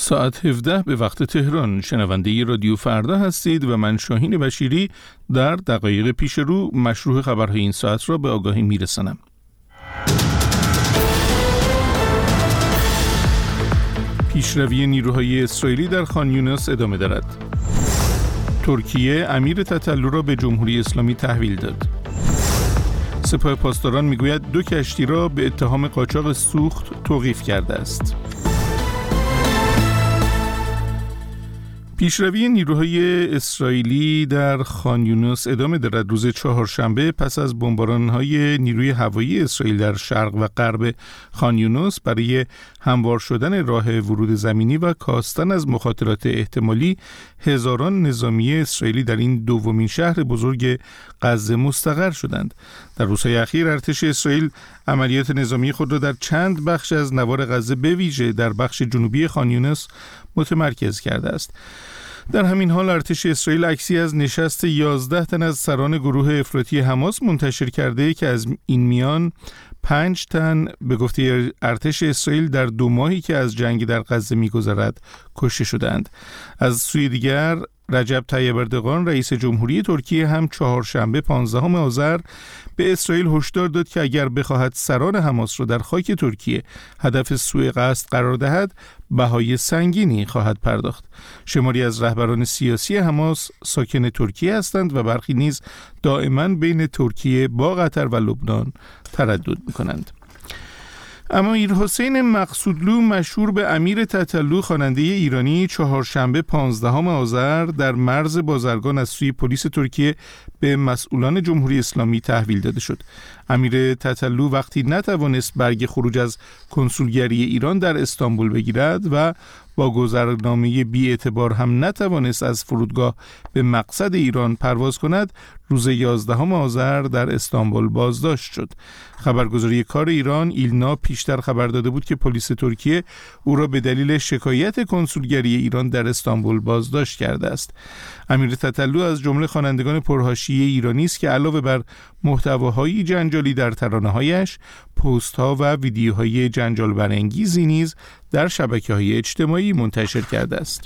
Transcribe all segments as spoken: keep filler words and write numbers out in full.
ساعت هفده به وقت تهران. شنونده رادیو فردا هستید و من شاهین بشیری در دقایق پیش رو مشروع خبرهای این ساعت را به آگاهی میرسانم. پیشروی نیروهای اسرائیلی در خان یونس ادامه دارد. ترکیه امیر تتلو را به جمهوری اسلامی تحویل داد. سپاه پاسداران میگوید دو کشتی را به اتهام قاچاق سوخت توقیف کرده است. پیشروی نیروهای اسرائیلی در خان یونس ادامه دارد. روز چهارشنبه پس از بمباران‌های نیروی هوایی اسرائیل در شرق و غرب خان یونس برای هموار شدن راه ورود زمینی و کاستن از مخاطرات احتمالی، هزاران نظامی اسرائیلی در این دومین شهر بزرگ غزه مستقر شدند. در روزهای اخیر ارتش اسرائیل عملیات نظامی خود را در چند بخش از نوار غزه به ویژه در بخش جنوبی خان یونس متمرکز کرده است. در همین حال ارتش اسرائیل عکسی از نشست یازده تن از سران گروه افراطی حماس منتشر کرده که از این میان پنج تن به گفته ارتش اسرائیل در دو ماهی که از جنگ در غزه می‌گذرد کشته شدند. از سوی دیگر رجب طیب اردوغان رئیس جمهوری ترکیه هم چهارشنبه پانزدهم آذر به اسرائیل هشدار داد که اگر بخواهد سران حماس را در خاک ترکیه هدف سوء قصد قرار دهد، بهای سنگینی خواهد پرداخت. شماری از رهبران سیاسی حماس ساکن ترکیه هستند و برخی نیز دائما بین ترکیه با قطر و لبنان تردد می‌کنند. امیر حسین مقصودلو مشهور به امیر تتلو خواننده ایرانی چهارشنبه پانزدهم آذر در مرز بازرگان از سوی پلیس ترکیه به مسئولان جمهوری اسلامی تحویل داده شد. امیر تتلو وقتی نتوانست برگ خروج از کنسولگری ایران در استانبول بگیرد و با گذرنامه بی اعتبار هم نتوانست از فرودگاه به مقصد ایران پرواز کند، روز یازدهم آذر در استانبول بازداشت شد. خبرگزاری کار ایران ایلنا پیشتر خبر داده بود که پلیس ترکیه او را به دلیل شکایت کنسولگری ایران در استانبول بازداشت کرده است. امیر تتلو از جمله خوانندگان پرحاشیه ایرانی است که علاوه بر محتواهای جنجالی در ترانه‌هایش، پست‌ها و ویدیوهای جنجال برانگیزی نیز در شبکه‌های اجتماعی منتشر کرده است.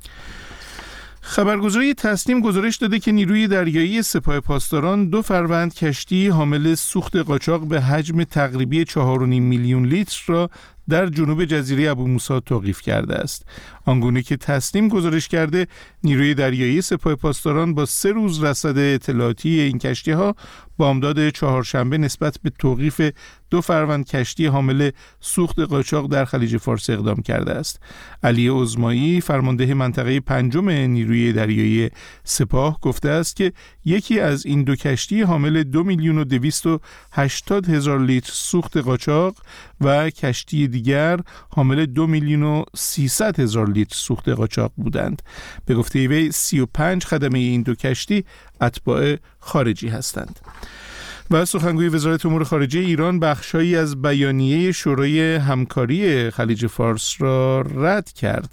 خبرگزاری تسنیم گزارش داده که نیروی دریایی سپاه پاسداران دو فروند کشتی حامل سوخت قاچاق به حجم تقریبی چهار و نیم میلیون لیتر را در جنوب جزیره ابو موسی توقیف کرده است. آنگونه که تسنیم گزارش کرده، نیروی دریایی سپاه پاسداران با سه روز رصد اطلاعاتی این کشتی‌ها بامداد چهارشنبه نسبت به توقیف دو فروند کشتی حامل سوخت قاچاق در خلیج فارس اقدام کرده است. علی عظمایی فرمانده منطقه پنجم نیروی دریایی سپاه گفته است که یکی از این دو کشتی حامل دو میلیون و دویست و هشتاد هزار لیتر سوخت قاچاق و کشتی دیگر حامل دو میلیون و سیصد هزار لیتر سوخت قاچاق بودند. به گفته وی سی و پنج خدمه این دو کشتی اتباع خارجی هستند. و سخنگوی وزارت امور خارجه ایران بخشایی از بیانیه شورای همکاری خلیج فارس را رد کرد.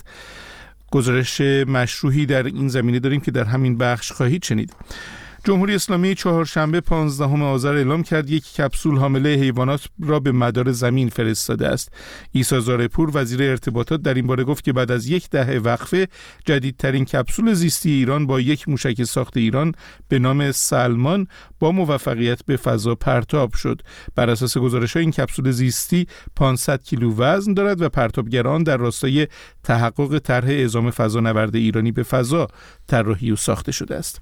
گزارش مشروحی در این زمینه داریم که در همین بخش خواهید شنید. جمهوری اسلامی چهارشنبه پانزدهم آذر اعلام کرد یک کپسول حامل حیوانات را به مدار زمین فرستاده است. عیسی زارعپور وزیر ارتباطات در این باره گفت که بعد از یک دهه وقفه جدیدترین کپسول زیستی ایران با یک موشک ساخت ایران به نام سلمان با موفقیت به فضا پرتاب شد. بر اساس گزارش‌ها این کپسول زیستی پانصد کیلو وزن دارد و پرتابگران در راستای تحقق طرح اعزام فضانورد ایرانی به فضا طراحی و ساخته شده است.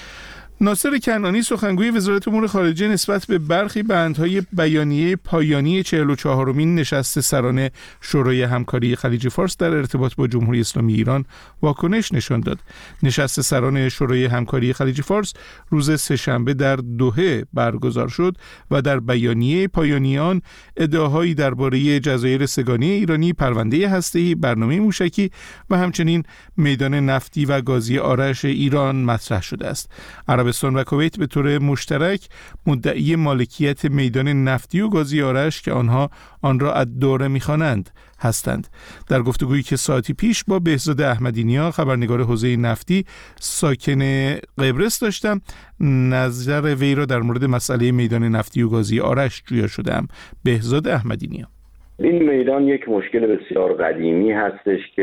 ناصر کنعانی سخنگوی وزارت امور خارجه نسبت به برخی بندهای بیانیه پایانی چهل و چهارمین نشست سران شورای همکاری خلیج فارس در ارتباط با جمهوری اسلامی ایران واکنش نشان داد. نشست سران شورای همکاری خلیج فارس روز سه‌شنبه در دوحه برگزار شد و در بیانیه پایانی آن ادعاهایی درباره جزایر سه‌گانه ایرانی، پرونده هسته‌ای، برنامه موشکی و همچنین میدان نفتی و گازی آرش ایران مطرح شده است. عربستان و کویت به طور مشترک مدعی مالکیت میدان نفتی و گازی آرش که آنها آن را الدوره می‌خوانند هستند. در گفتگویی که ساعتی پیش با بهزاد احمدی‌نیا خبرنگار حوزه نفتی ساکن قبرس داشتم، نظر وی را در مورد مسئله میدان نفتی و گازی آرش جویا شدم. بهزاد احمدی‌نیا: این میدان یک مشکل بسیار قدیمی هستش که